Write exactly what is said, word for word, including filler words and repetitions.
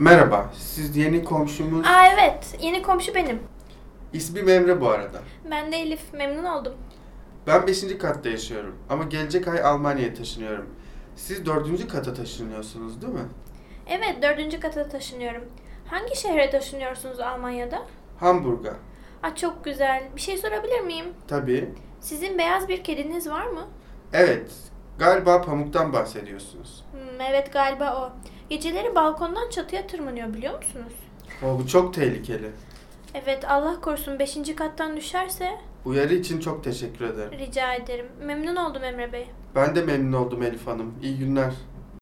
Merhaba, siz yeni komşumuz... Aa evet, yeni komşu benim. İsmim Emre bu arada. Ben de Elif, memnun oldum. Ben beşinci katta yaşıyorum ama gelecek ay Almanya'ya taşınıyorum. Siz dördüncü kata taşınıyorsunuz değil mi? Evet, dördüncü kata taşınıyorum. Hangi şehre taşınıyorsunuz Almanya'da? Hamburg'a. Aa çok güzel. Bir şey sorabilir miyim? Tabii. Sizin beyaz bir kediniz var mı? Evet, galiba Pamuk'tan bahsediyorsunuz. Hmm, evet galiba o. Geceleri balkondan çatıya tırmanıyor biliyor musunuz? O, bu çok tehlikeli. Evet, Allah korusun beşinci kattan düşerse... Uyarı için çok teşekkür ederim. Rica ederim. Memnun oldum Emre Bey. Ben de memnun oldum Elif Hanım. İyi günler.